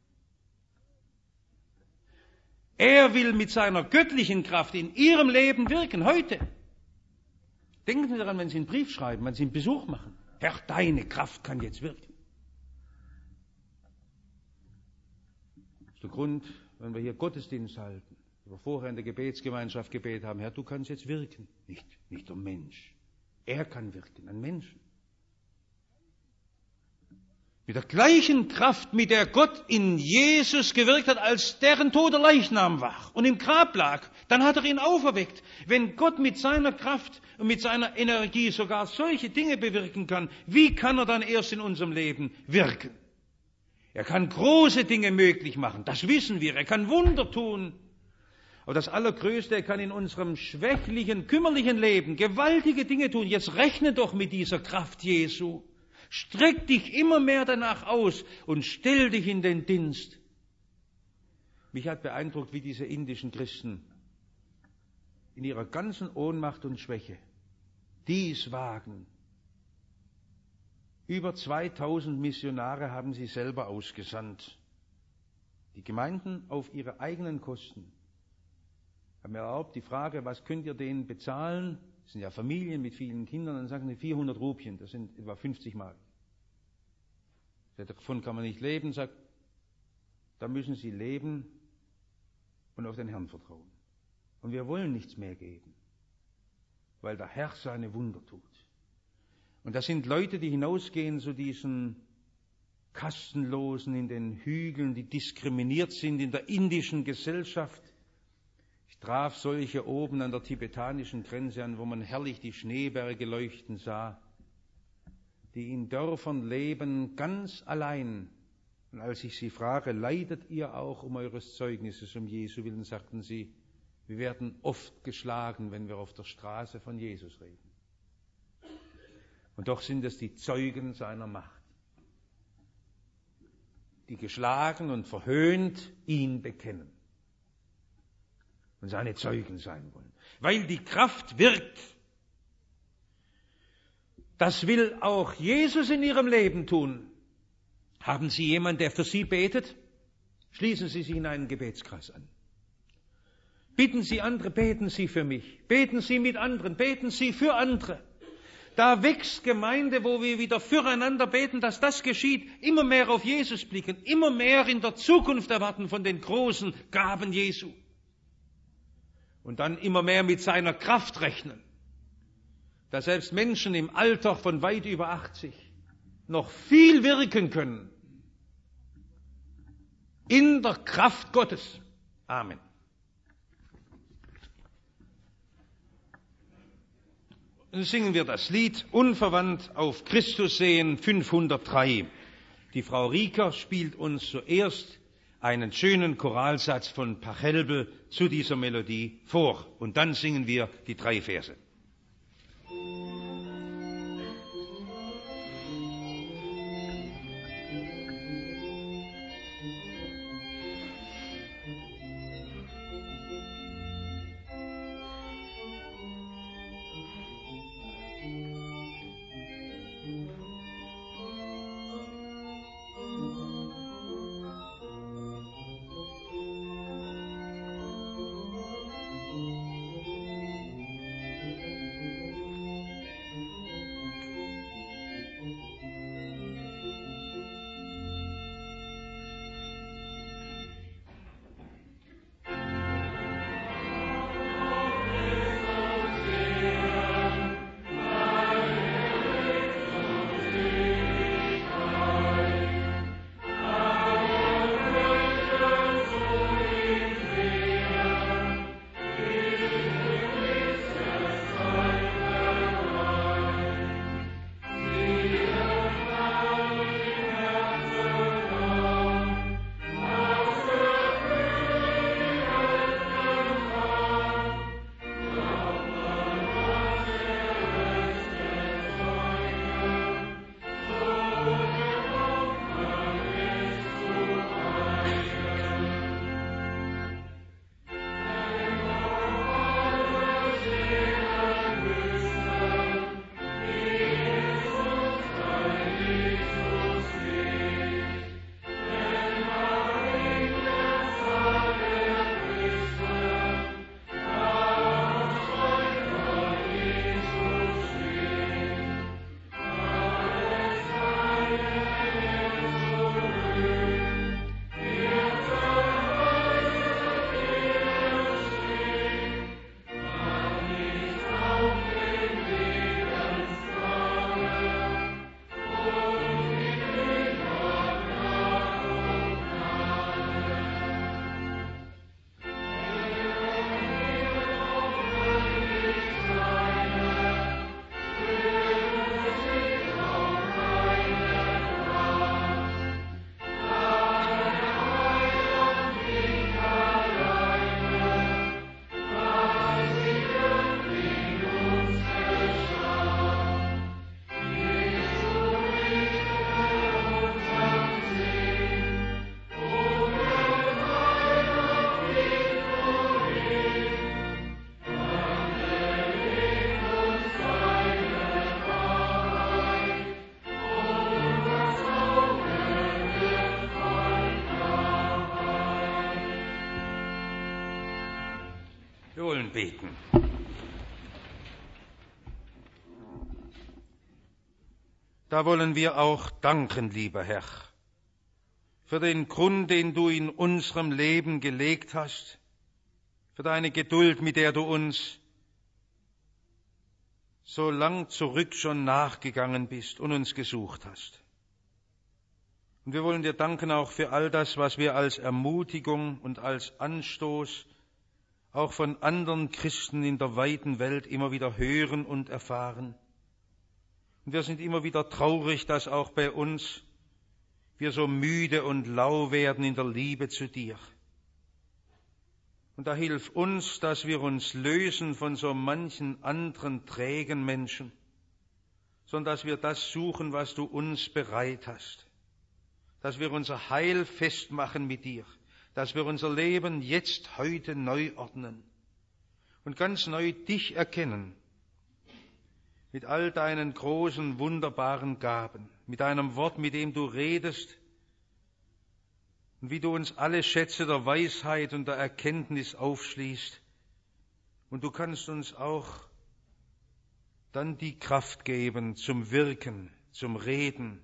Er will mit seiner göttlichen Kraft in Ihrem Leben wirken, heute. Denken Sie daran, wenn Sie einen Brief schreiben, wenn Sie einen Besuch machen. Herr, deine Kraft kann jetzt wirken. Das ist der Grund, wenn wir hier Gottesdienst halten, wenn wir vorher in der Gebetsgemeinschaft gebetet haben, Herr, du kannst jetzt wirken. Nicht, nicht der Mensch. Er kann wirken, ein Mensch. Mit der gleichen Kraft, mit der Gott in Jesus gewirkt hat, als deren toter Leichnam war und im Grab lag, dann hat er ihn auferweckt. Wenn Gott mit seiner Kraft und mit seiner Energie sogar solche Dinge bewirken kann, wie kann er dann erst in unserem Leben wirken? Er kann große Dinge möglich machen, das wissen wir. Er kann Wunder tun. Aber das Allergrößte, er kann in unserem schwächlichen, kümmerlichen Leben gewaltige Dinge tun. Jetzt rechne doch mit dieser Kraft Jesu. Streck dich immer mehr danach aus und stell dich in den Dienst. Mich hat beeindruckt, wie diese indischen Christen in ihrer ganzen Ohnmacht und Schwäche dies wagen. Über zweitausend Missionare haben sie selber ausgesandt. Die Gemeinden auf ihre eigenen Kosten haben mir erlaubt, die Frage, was könnt ihr denen bezahlen? Das sind ja Familien mit vielen Kindern, dann sagen sie vierhundert Rupien, das sind etwa fünfzig Mark. Davon kann man nicht leben, sagt, da müssen sie leben und auf den Herrn vertrauen. Und wir wollen nichts mehr geben, weil der Herr seine Wunder tut. Und das sind Leute, die hinausgehen zu diesen Kastenlosen in den Hügeln, die diskriminiert sind in der indischen Gesellschaft. Ich traf solche oben an der tibetanischen Grenze an, wo man herrlich die Schneeberge leuchten sah, die in Dörfern leben, ganz allein. Und als ich sie frage, leidet ihr auch um eures Zeugnisses, um Jesu willen, sagten sie, wir werden oft geschlagen, wenn wir auf der Straße von Jesus reden. Und doch sind es die Zeugen seiner Macht, die geschlagen und verhöhnt ihn bekennen und seine Zeugen sein wollen, weil die Kraft wirkt. Das will auch Jesus in Ihrem Leben tun. Haben Sie jemanden, der für Sie betet? Schließen Sie sich in einen Gebetskreis an. Bitten Sie andere, beten Sie für mich. Beten Sie mit anderen, beten Sie für andere. Da wächst Gemeinde, wo wir wieder füreinander beten, dass das geschieht, immer mehr auf Jesus blicken, immer mehr in der Zukunft erwarten von den großen Gaben Jesu. Und dann immer mehr mit seiner Kraft rechnen. Dass selbst Menschen im Alter von weit über achtzig noch viel wirken können. In der Kraft Gottes. Amen. Dann singen wir das Lied Unverwandt auf Christus sehen, fünfhundertdrei. Die Frau Rieker spielt uns zuerst einen schönen Choralsatz von Pachelbel zu dieser Melodie vor. Und dann singen wir die drei Verse. Wir wollen beten. Da wollen wir auch danken, lieber Herr, für den Grund, den du in unserem Leben gelegt hast, für deine Geduld, mit der du uns so lang zurück schon nachgegangen bist und uns gesucht hast. Und wir wollen dir danken auch für all das, was wir als Ermutigung und als Anstoß auch von anderen Christen in der weiten Welt immer wieder hören und erfahren. Und wir sind immer wieder traurig, dass auch bei uns wir so müde und lau werden in der Liebe zu dir. Und da hilf uns, dass wir uns lösen von so manchen anderen trägen Menschen, sondern dass wir das suchen, was du uns bereit hast. Dass wir unser Heil festmachen mit dir, dass wir unser Leben jetzt, heute neu ordnen und ganz neu dich erkennen, mit all deinen großen, wunderbaren Gaben, mit deinem Wort, mit dem du redest und wie du uns alle Schätze der Weisheit und der Erkenntnis aufschließt. Und du kannst uns auch dann die Kraft geben zum Wirken, zum Reden,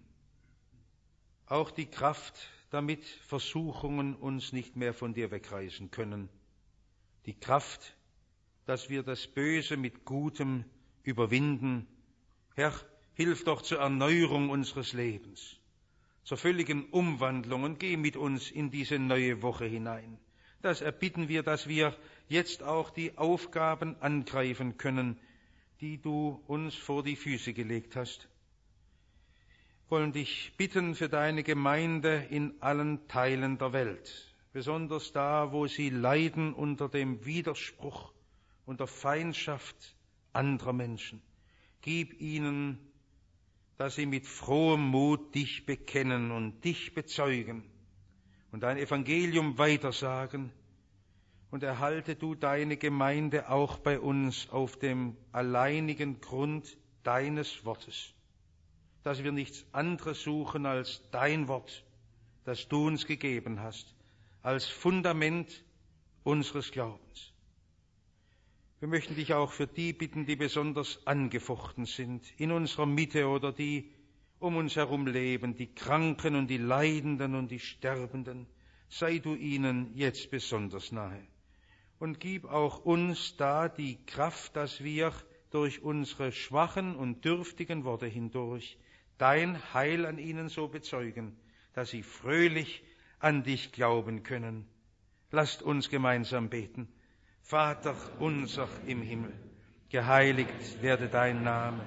auch die Kraft, damit Versuchungen uns nicht mehr von dir wegreißen können. Die Kraft, dass wir das Böse mit Gutem überwinden. Herr, hilf doch zur Erneuerung unseres Lebens, zur völligen Umwandlung und geh mit uns in diese neue Woche hinein. Das erbitten wir, dass wir jetzt auch die Aufgaben angreifen können, die du uns vor die Füße gelegt hast. Wir wollen dich bitten für deine Gemeinde in allen Teilen der Welt, besonders da, wo sie leiden unter dem Widerspruch und der Feindschaft anderer Menschen. Gib ihnen, dass sie mit frohem Mut dich bekennen und dich bezeugen und dein Evangelium weitersagen. Und erhalte du deine Gemeinde auch bei uns auf dem alleinigen Grund deines Wortes, dass wir nichts anderes suchen als dein Wort, das du uns gegeben hast, als Fundament unseres Glaubens. Wir möchten dich auch für die bitten, die besonders angefochten sind, in unserer Mitte oder die um uns herum leben, die Kranken und die Leidenden und die Sterbenden. Sei du ihnen jetzt besonders nahe. Und gib auch uns da die Kraft, dass wir durch unsere schwachen und dürftigen Worte hindurch dein Heil an ihnen so bezeugen, dass sie fröhlich an dich glauben können. Lasst uns gemeinsam beten. Vater unser im Himmel, geheiligt werde dein Name.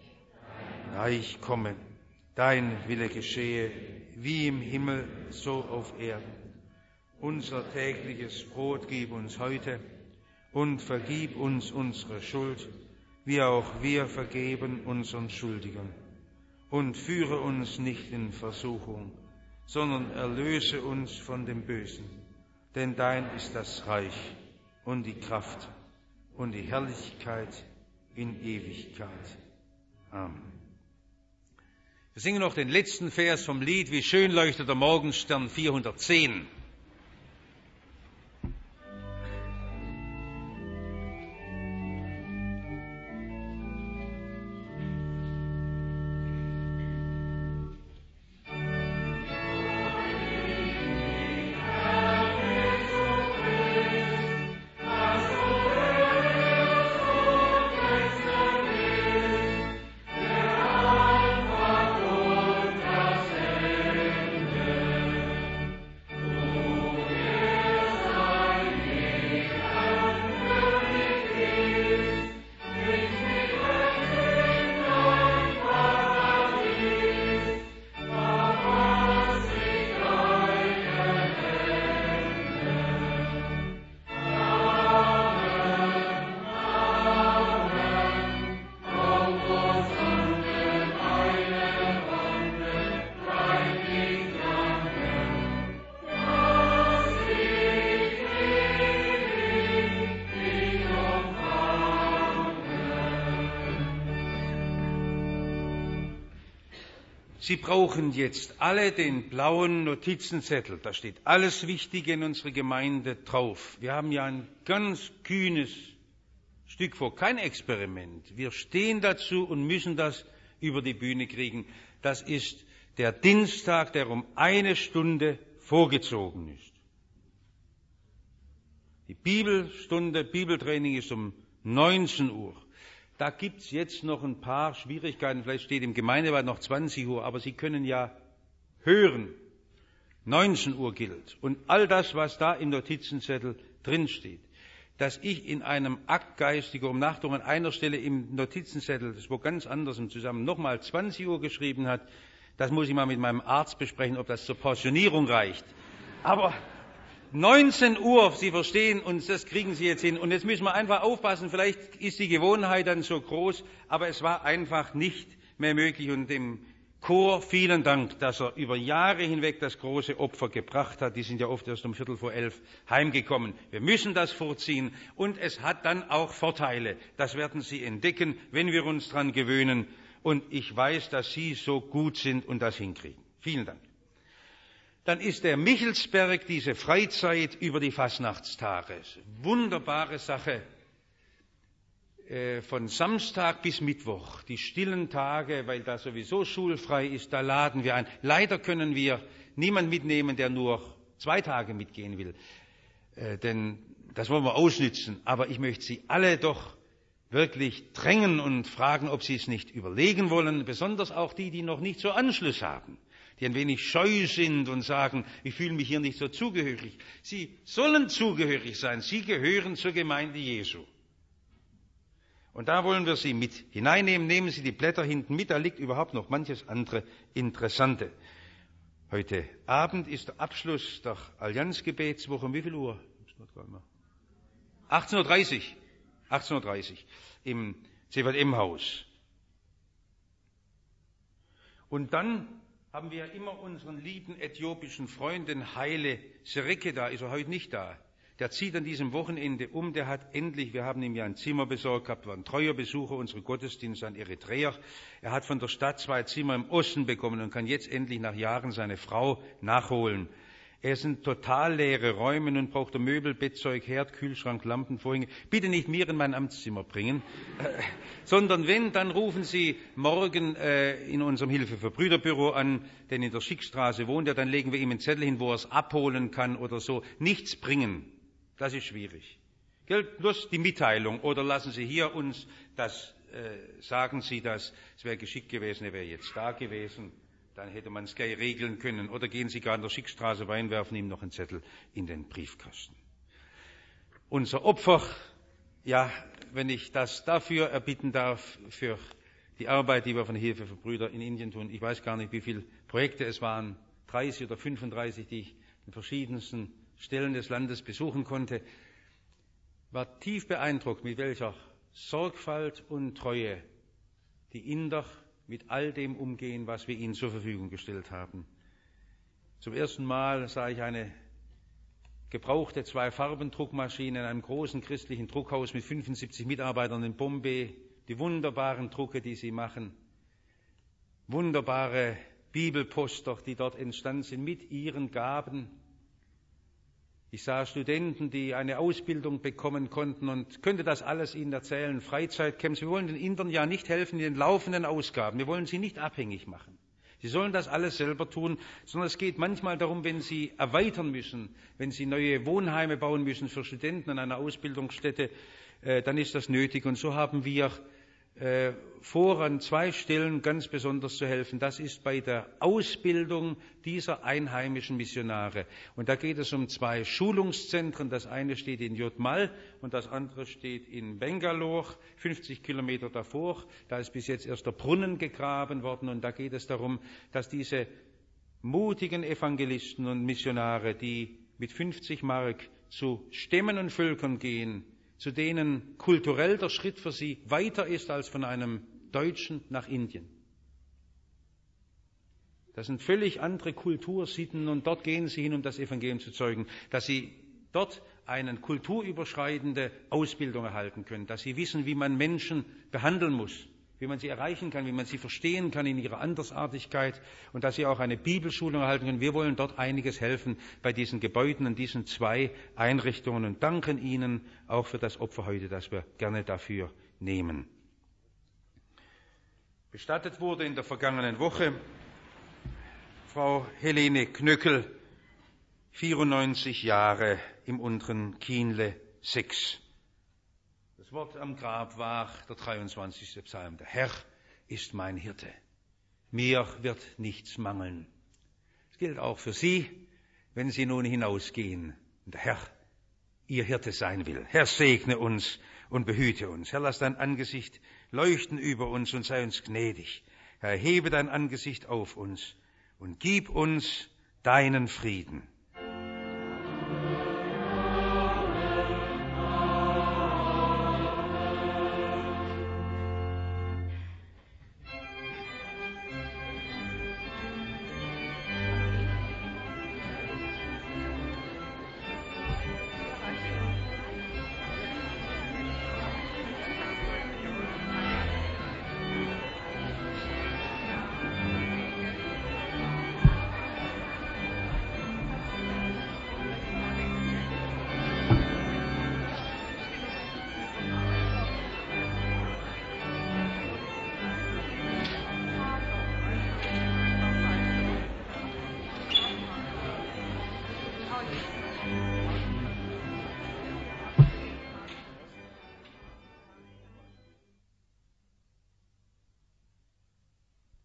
Reich komme, dein Wille geschehe, wie im Himmel, so auf Erden. Unser tägliches Brot gib uns heute und vergib uns unsere Schuld, wie auch wir vergeben unseren Schuldigern. Und führe uns nicht in Versuchung, sondern erlöse uns von dem Bösen. Denn dein ist das Reich und die Kraft und die Herrlichkeit in Ewigkeit. Amen. Wir singen noch den letzten Vers vom Lied, wie schön leuchtet der Morgenstern, vierhundertzehn. Oh Sie brauchen jetzt alle den blauen Notizenzettel. Da steht alles Wichtige in unserer Gemeinde drauf. Wir haben ja ein ganz kühnes Stück vor, kein Experiment. Wir stehen dazu und müssen das über die Bühne kriegen. Das ist der Dienstag, der um eine Stunde vorgezogen ist. Die Bibelstunde, Bibeltraining ist um neunzehn Uhr. Da gibt's jetzt noch ein paar Schwierigkeiten. Vielleicht steht im Gemeindewald noch zwanzig Uhr, aber Sie können ja hören. neunzehn Uhr gilt. Und all das, was da im Notizenzettel drinsteht, dass ich in einem Akt geistiger Umnachtung an einer Stelle im Notizenzettel, das wo ganz anders im Zusammenhang, nochmal zwanzig Uhr geschrieben hat, das muss ich mal mit meinem Arzt besprechen, ob das zur Pensionierung reicht. Aber neunzehn Uhr, Sie verstehen, und das kriegen Sie jetzt hin. Und jetzt müssen wir einfach aufpassen, vielleicht ist die Gewohnheit dann so groß, aber es war einfach nicht mehr möglich. Und dem Chor vielen Dank, dass er über Jahre hinweg das große Opfer gebracht hat. Die sind ja oft erst um Viertel vor elf heimgekommen. Wir müssen das vorziehen. Und es hat dann auch Vorteile. Das werden Sie entdecken, wenn wir uns dran gewöhnen. Und ich weiß, dass Sie so gut sind und das hinkriegen. Vielen Dank. Dann ist der Michelsberg, diese Freizeit über die Fastnachtstage. Wunderbare Sache. Äh, von Samstag bis Mittwoch, die stillen Tage, weil da sowieso schulfrei ist, da laden wir ein. Leider können wir niemanden mitnehmen, der nur zwei Tage mitgehen will. Äh, denn das wollen wir ausnützen. Aber ich möchte Sie alle doch wirklich drängen und fragen, ob Sie es nicht überlegen wollen. Besonders auch die, die noch nicht so Anschluss haben, die ein wenig scheu sind und sagen, ich fühle mich hier nicht so zugehörig. Sie sollen zugehörig sein. Sie gehören zur Gemeinde Jesu. Und da wollen wir Sie mit hineinnehmen. Nehmen Sie die Blätter hinten mit. Da liegt überhaupt noch manches andere Interessante. Heute Abend ist der Abschluss der Allianzgebetswoche. Um wie viel Uhr? achtzehn Uhr dreißig. achtzehn Uhr dreißig im C V M-Haus. Und dann haben wir immer unseren lieben äthiopischen Freund, den Haile Sereke, da ist er heute nicht da. Der zieht an diesem Wochenende um, der hat endlich, wir haben ihm ja ein Zimmer besorgt gehabt, war ein treuer Besucher unserer Gottesdienste, ein Eritreer. Er hat von der Stadt zwei Zimmer im Osten bekommen und kann jetzt endlich nach Jahren seine Frau nachholen. Er sind total leere Räume und braucht er Möbel, Bettzeug, Herd, Kühlschrank, Lampen, Vorhänge. Bitte nicht mir in mein Amtszimmer bringen, äh, sondern wenn, dann rufen Sie morgen äh, in unserem Hilfe für Brüderbüro an, denn in der Schickstraße wohnt er, dann legen wir ihm einen Zettel hin, wo er es abholen kann oder so. Nichts bringen, das ist schwierig. Gell? Bloß die Mitteilung oder lassen Sie hier uns das, äh, sagen Sie das, es wäre geschickt gewesen, er wäre jetzt da gewesen. Dann hätte man es gleich regeln können. Oder gehen Sie gerade in der Schickstraße rein, werfen ihm noch einen Zettel in den Briefkasten. Unser Opfer, ja, wenn ich das dafür erbitten darf, für die Arbeit, die wir von der Hilfe für Brüder in Indien tun. Ich weiß gar nicht, wie viele Projekte es waren, dreißig oder fünfunddreißig, die ich in verschiedensten Stellen des Landes besuchen konnte. War tief beeindruckt, mit welcher Sorgfalt und Treue die Inder mit all dem umgehen, was wir ihnen zur Verfügung gestellt haben. Zum ersten Mal sah ich eine gebrauchte Zwei-Farben-Druckmaschine in einem großen christlichen Druckhaus mit fünfundsiebzig Mitarbeitern in Bombay. Die wunderbaren Drucke, die sie machen. Wunderbare Bibelposter, die dort entstanden sind mit ihren Gaben. Ich sah Studenten, die eine Ausbildung bekommen konnten und könnte das alles Ihnen erzählen. Freizeitcamps. Wir wollen den Indern ja nicht helfen in den laufenden Ausgaben. Wir wollen sie nicht abhängig machen. Sie sollen das alles selber tun, sondern es geht manchmal darum, wenn sie erweitern müssen, wenn sie neue Wohnheime bauen müssen für Studenten an einer Ausbildungsstätte, äh, dann ist das nötig. Und so haben wir äh, vor, an zwei Stellen ganz besonders zu helfen. Das ist bei der Ausbildung dieser einheimischen Missionare. Und da geht es um zwei Schulungszentren. Das eine steht in Jodhmal und das andere steht in Bangalore, fünfzig Kilometer davor. Da ist bis jetzt erst der Brunnen gegraben worden. Und da geht es darum, dass diese mutigen Evangelisten und Missionare, die mit fünfzig Mark zu Stämmen und Völkern gehen, zu denen kulturell der Schritt für sie weiter ist als von einem Deutschen nach Indien. Das sind völlig andere Kultursitten und dort gehen sie hin, um das Evangelium zu zeugen, dass sie dort eine kulturüberschreitende Ausbildung erhalten können, dass sie wissen, wie man Menschen behandeln muss, wie man sie erreichen kann, wie man sie verstehen kann in ihrer Andersartigkeit und dass sie auch eine Bibelschulung erhalten können. Wir wollen dort einiges helfen bei diesen Gebäuden und diesen zwei Einrichtungen und danken Ihnen auch für das Opfer heute, das wir gerne dafür nehmen. Bestattet wurde in der vergangenen Woche Frau Helene Knöckel, vierundneunzig Jahre, im unteren Kienle sechs. Das Wort am Grab war der dreiundzwanzigste Psalm. Der Herr ist mein Hirte. Mir wird nichts mangeln. Das gilt auch für Sie, wenn Sie nun hinausgehen und der Herr Ihr Hirte sein will. Herr, segne uns und behüte uns. Herr, lass dein Angesicht leuchten über uns und sei uns gnädig. Herr, erhebe dein Angesicht auf uns und gib uns deinen Frieden.